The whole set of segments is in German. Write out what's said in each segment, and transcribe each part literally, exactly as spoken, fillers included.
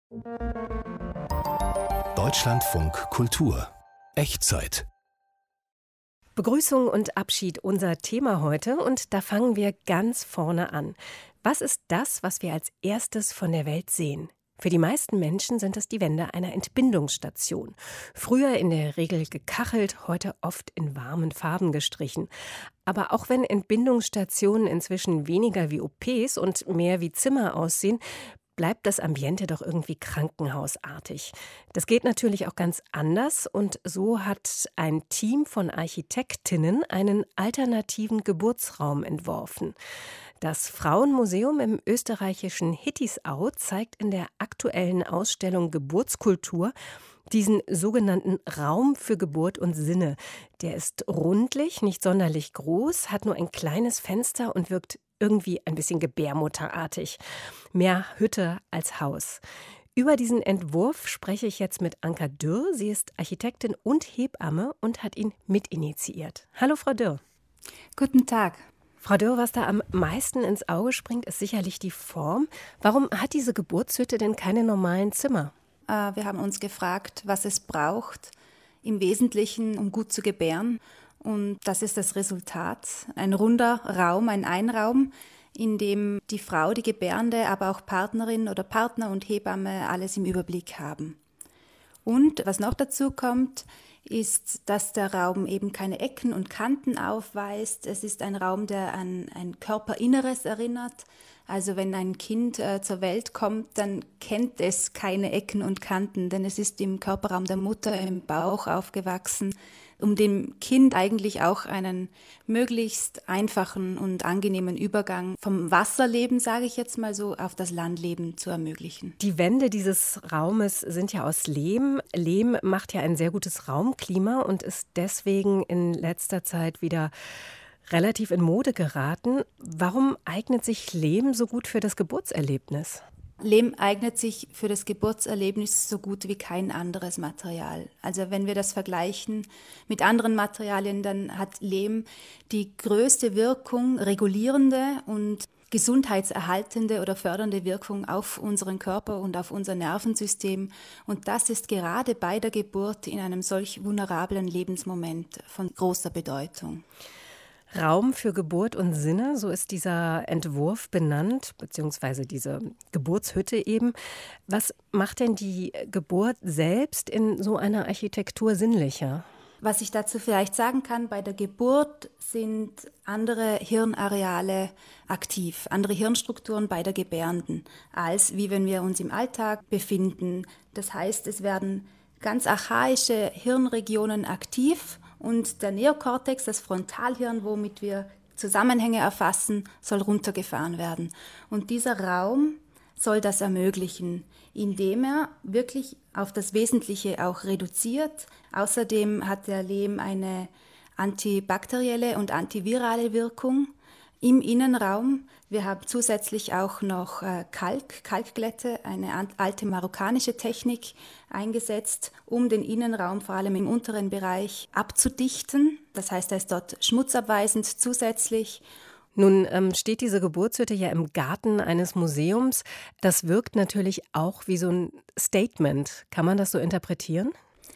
Deutschlandfunk Kultur Echtzeit. Begrüßung und Abschied unser Thema heute, und da fangen wir ganz vorne an. Was ist das, was wir als erstes von der Welt sehen? Für die meisten Menschen sind es die Wände einer Entbindungsstation. Früher in der Regel gekachelt, heute oft in warmen Farben gestrichen. Aber auch wenn Entbindungsstationen inzwischen weniger wie O Ps und mehr wie Zimmer aussehen, bleibt das Ambiente doch irgendwie krankenhausartig. Das geht natürlich auch ganz anders, und so hat ein Team von Architektinnen einen alternativen Geburtsraum entworfen. Das Frauenmuseum im österreichischen Hittisau zeigt in der aktuellen Ausstellung Geburtskultur diesen sogenannten Raum für Geburt und Sinne. Der ist rundlich, nicht sonderlich groß, hat nur ein kleines Fenster und wirkt irgendwie ein bisschen gebärmutterartig. Mehr Hütte als Haus. Über diesen Entwurf spreche ich jetzt mit Anka Dürr. Sie ist Architektin und Hebamme und hat ihn mitinitiiert. Hallo, Frau Dürr. Guten Tag. Frau Dürr, was da am meisten ins Auge springt, ist sicherlich die Form. Warum hat diese Geburtshütte denn keine normalen Zimmer? Äh, wir haben uns gefragt, was es braucht, im Wesentlichen, um gut zu gebären. Und das ist das Resultat. Ein runder Raum, ein Einraum, in dem die Frau, die Gebärende, aber auch Partnerin oder Partner und Hebamme alles im Überblick haben. Und was noch dazu kommt, ist, dass der Raum eben keine Ecken und Kanten aufweist. Es ist ein Raum, der an ein Körperinneres erinnert. Also wenn ein Kind äh, zur Welt kommt, dann kennt es keine Ecken und Kanten, denn es ist im Körperraum der Mutter im Bauch aufgewachsen, um dem Kind eigentlich auch einen möglichst einfachen und angenehmen Übergang vom Wasserleben, sage ich jetzt mal so, auf das Landleben zu ermöglichen. Die Wände dieses Raumes sind ja aus Lehm. Lehm macht ja ein sehr gutes Raumklima und ist deswegen in letzter Zeit wieder relativ in Mode geraten. Warum eignet sich Lehm so gut für das Geburtserlebnis? Lehm eignet sich für das Geburtserlebnis so gut wie kein anderes Material. Also wenn wir das vergleichen mit anderen Materialien, dann hat Lehm die größte Wirkung, regulierende und gesundheitserhaltende oder fördernde Wirkung auf unseren Körper und auf unser Nervensystem. Und das ist gerade bei der Geburt in einem solch vulnerablen Lebensmoment von großer Bedeutung. Raum für Geburt und Sinne, so ist dieser Entwurf benannt, beziehungsweise diese Geburtshütte eben. Was macht denn die Geburt selbst in so einer Architektur sinnlicher? Was ich dazu vielleicht sagen kann, bei der Geburt sind andere Hirnareale aktiv, andere Hirnstrukturen bei der Gebärenden, als wie wenn wir uns im Alltag befinden. Das heißt, es werden ganz archaische Hirnregionen aktiv, und der Neokortex, das Frontalhirn, womit wir Zusammenhänge erfassen, soll runtergefahren werden. Und dieser Raum soll das ermöglichen, indem er wirklich auf das Wesentliche auch reduziert. Außerdem hat der Lehm eine antibakterielle und antivirale Wirkung im Innenraum. Wir haben zusätzlich auch noch Kalk, Kalkglätte, eine alte marokkanische Technik eingesetzt, um den Innenraum vor allem im unteren Bereich abzudichten. Das heißt, er ist dort schmutzabweisend zusätzlich. Nun ähm, steht diese Geburtshütte ja im Garten eines Museums. Das wirkt natürlich auch wie so ein Statement. Kann man das so interpretieren?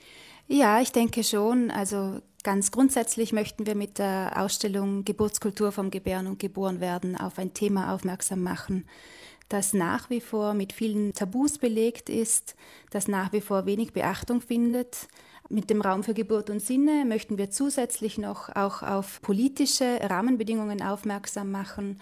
Ja, ich denke schon. Also ganz grundsätzlich möchten wir mit der Ausstellung Geburtskultur vom Gebären und Geborenwerden auf ein Thema aufmerksam machen, das nach wie vor mit vielen Tabus belegt ist, das nach wie vor wenig Beachtung findet. Mit dem Raum für Geburt und Sinne möchten wir zusätzlich noch auch auf politische Rahmenbedingungen aufmerksam machen.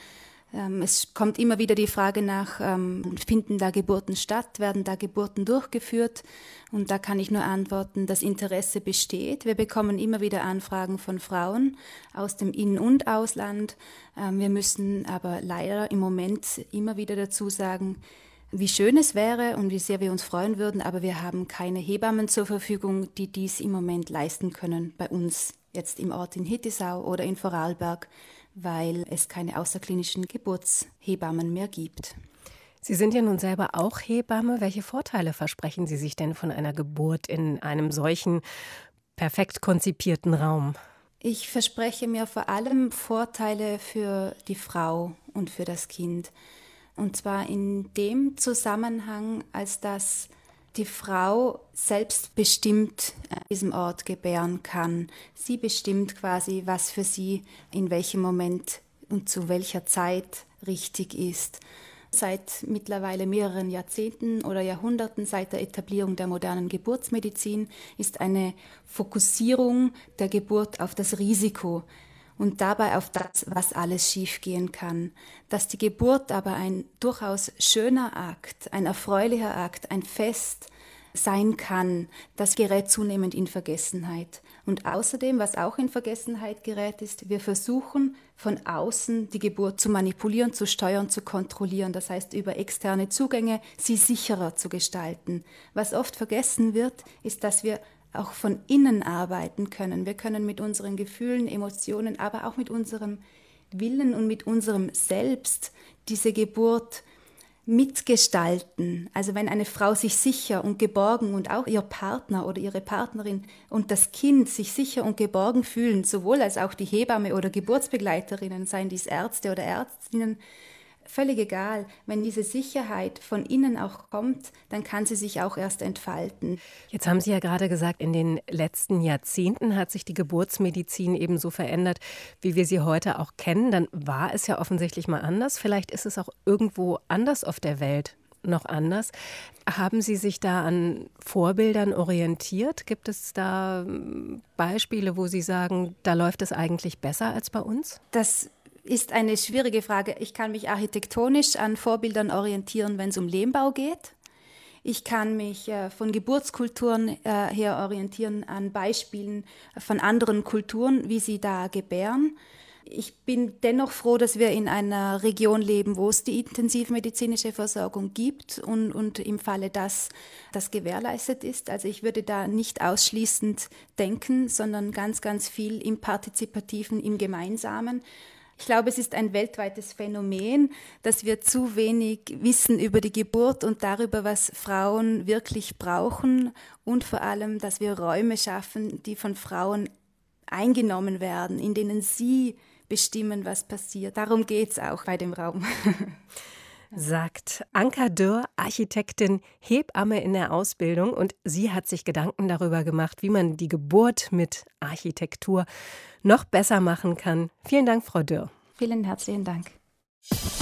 Es kommt immer wieder die Frage nach, finden da Geburten statt, werden da Geburten durchgeführt? Und da kann ich nur antworten, das Interesse besteht. Wir bekommen immer wieder Anfragen von Frauen aus dem In- und Ausland. Wir müssen aber leider im Moment immer wieder dazu sagen, wie schön es wäre und wie sehr wir uns freuen würden, aber wir haben keine Hebammen zur Verfügung, die dies im Moment leisten können bei uns, jetzt im Ort in Hittisau oder in Vorarlberg, weil es keine außerklinischen Geburtshebammen mehr gibt. Sie sind ja nun selber auch Hebamme. Welche Vorteile versprechen Sie sich denn von einer Geburt in einem solchen perfekt konzipierten Raum? Ich verspreche mir vor allem Vorteile für die Frau und für das Kind. Und zwar in dem Zusammenhang, als dass die Frau selbstbestimmt an diesem Ort gebären kann. Sie bestimmt quasi, was für sie in welchem Moment und zu welcher Zeit richtig ist. Seit mittlerweile mehreren Jahrzehnten oder Jahrhunderten, seit der Etablierung der modernen Geburtsmedizin, ist eine Fokussierung der Geburt auf das Risiko und dabei auf das, was alles schiefgehen kann. Dass die Geburt aber ein durchaus schöner Akt, ein erfreulicher Akt, ein Fest sein kann, das gerät zunehmend in Vergessenheit. Und außerdem, was auch in Vergessenheit gerät, ist, wir versuchen von außen die Geburt zu manipulieren, zu steuern, zu kontrollieren. Das heißt, über externe Zugänge sie sicherer zu gestalten. Was oft vergessen wird, ist, dass wir auch von innen arbeiten können. Wir können mit unseren Gefühlen, Emotionen, aber auch mit unserem Willen und mit unserem Selbst diese Geburt mitgestalten. Also wenn eine Frau sich sicher und geborgen und auch ihr Partner oder ihre Partnerin und das Kind sich sicher und geborgen fühlen, sowohl als auch die Hebamme oder Geburtsbegleiterinnen, seien dies Ärzte oder Ärztinnen, völlig egal. Wenn diese Sicherheit von innen auch kommt, dann kann sie sich auch erst entfalten. Jetzt haben Sie ja gerade gesagt, in den letzten Jahrzehnten hat sich die Geburtsmedizin eben so verändert, wie wir sie heute auch kennen. Dann war es ja offensichtlich mal anders. Vielleicht ist es auch irgendwo anders auf der Welt noch anders. Haben Sie sich da an Vorbildern orientiert? Gibt es da Beispiele, wo Sie sagen, da läuft es eigentlich besser als bei uns? Das ist eine schwierige Frage. Ich kann mich architektonisch an Vorbildern orientieren, wenn es um Lehmbau geht. Ich kann mich äh, von Geburtskulturen äh, her orientieren an Beispielen von anderen Kulturen, wie sie da gebären. Ich bin dennoch froh, dass wir in einer Region leben, wo es die intensivmedizinische Versorgung gibt und, und im Falle, dass das gewährleistet ist. Also ich würde da nicht ausschließend denken, sondern ganz, ganz viel im Partizipativen, im Gemeinsamen. Ich glaube, es ist ein weltweites Phänomen, dass wir zu wenig wissen über die Geburt und darüber, was Frauen wirklich brauchen und vor allem, dass wir Räume schaffen, die von Frauen eingenommen werden, in denen sie bestimmen, was passiert. Darum geht es auch bei dem Raum. Sagt Anka Dürr, Architektin, Hebamme in der Ausbildung. Und sie hat sich Gedanken darüber gemacht, wie man die Geburt mit Architektur noch besser machen kann. Vielen Dank, Frau Dürr. Vielen herzlichen Dank.